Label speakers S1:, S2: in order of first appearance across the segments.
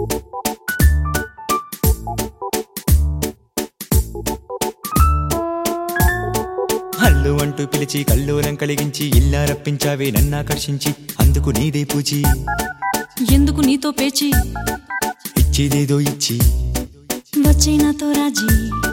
S1: హల్లు అంటూ పిలిచి కల్లోలం కలిగించి ఇల్లా రప్పించావే నన్నాకర్షించి అందుకు నీదే పూచి
S2: ఎందుకు నీతో పేచి
S1: ఇచ్చేదేదో ఇచ్చి
S2: వచ్చే నాతో రాజీ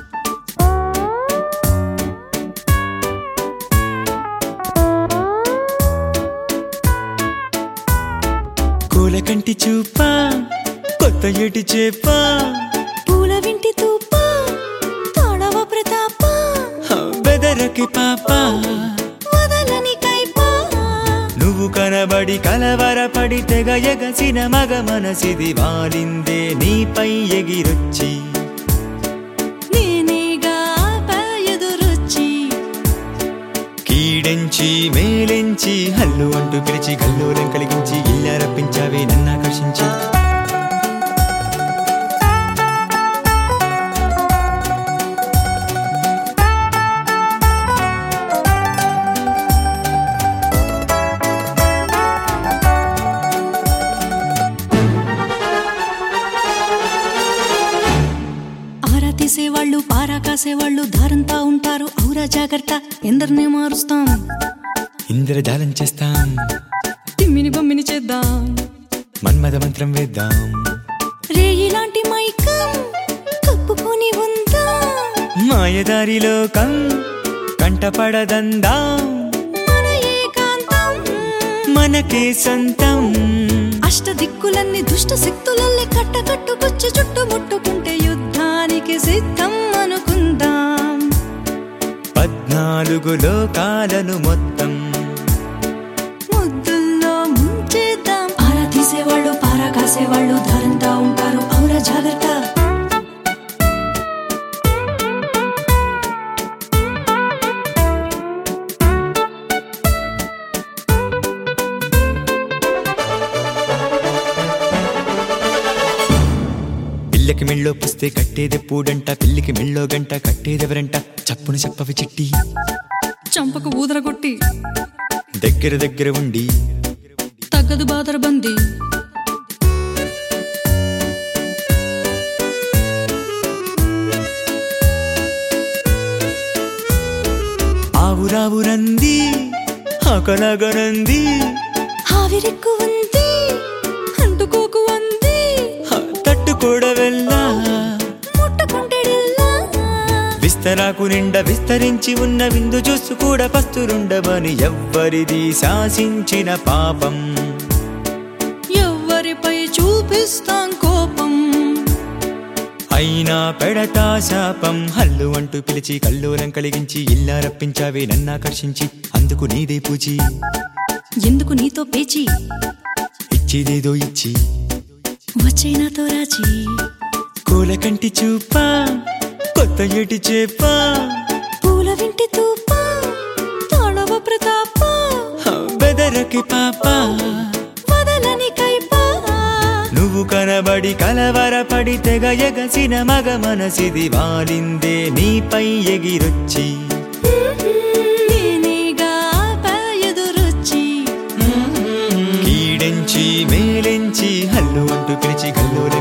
S1: కోలకంటి చూపా కొత్త ఏటి చేపా
S2: పూల వింటి తూపా తోడవ ప్రతాప
S1: బెదరకి పాప
S2: వదలని కైపా
S1: నువ్వు కనబడి కలవరపడి తెగ ఎగసిన మగ మనసిది వాలిందే నీపై ఎగిరొచ్చి
S2: నేనేగా ఎదురొచ్చి
S1: కీడెంచి మేలెంచి హల్లు అంటూ పిలిచి కల్లోలం కలిగించి ఇల్లా రప్పించావే నన్నాకర్షించి
S2: తీసేవాళ్ళు పారా కాసేవాళ్ళు దారంతా ఉంటారు ఔరా జాగ్రత్త ఎందరినే మారుస్తాం
S1: ఇంద్రజాలం చేస్తాం
S2: తిమ్మిని బొమ్మిని చేద్దాం
S1: మన్మథ మంత్రం వేద్దాం
S2: రేయిలాంటి మైకం కప్పుకొని ఉందా
S1: మాయదారిలోకం కంటపడదందాం
S2: మన ఏకాంతం
S1: మనకే సొంతం
S2: అష్టదిక్కులన్నీ దుష్ట శక్తులల్లే కట్టకట్టుకొచ్చి చుట్టుముట్టుకుంటే యుద్ధానికి సిద్ధం అనుకుందాం
S1: 14 లోకాలను మొత్తం
S2: ముద్దుల్లో ముంచేద్దాం ఆరా తీసేవాళ్ళు పారా కాసేవాళ్ళు దారంతా ఉంటారు ఔరా జాగ్రత్త
S1: పిల్లకి మెళ్ళో పుస్తే కట్టేదెప్పుడంట పిల్లికి మెళ్ళో గంట కట్టేదెవరంట చప్పును చెప్పవి చిట్టి
S2: చంపకు ఊదరగొట్టి
S1: దగ్గర ఉండి
S2: తగ్గదు బాదరబంది
S1: ఆవురావురంది ఆకలాగనంది
S2: ఆవిరెక్కు ఉంది అంటుకోకు అంది
S1: తట్టుకోడవెల్లా
S2: ముట్టుకుంటెడిల్లా
S1: విస్తరాకు నిండా విస్తరించి ఉన్న విందు చూసు కూడా పస్తులుండవని ఎవ్వరిది శాసించిన పాపం
S2: ఎవ్వరిపై చూపిస్తాం కోపం
S1: అయినా పెడతా శాపం హల్లు అంటూ పిలిచి కల్లోలం కలిగించి ఇల్లా రప్పించావే నన్నాకర్షించి అందుకు నీదే పూచి
S2: ఎందుకు నీతో పేచి
S1: ఇచ్చేదేదో ఇచ్చి
S2: వచ్చే నాతో రాజీ
S1: కోలకంటి చూపా కొత్త ఏటి చేపా
S2: పూల వింటి తూపా తోడవ ప్రతాప
S1: బెదరకి పాప
S2: వదలని కైపా
S1: నువ్వు కనబడి కలవరపడి తెగ ఎగసిన మగ మనసిది వాలిందే నీపై ఎగిరొచ్చి
S2: నేనేగా ఎదురొచ్చి
S1: కీడెంచి మేలెంచి హల్లు అంటూ పిలిచి కల్లోలం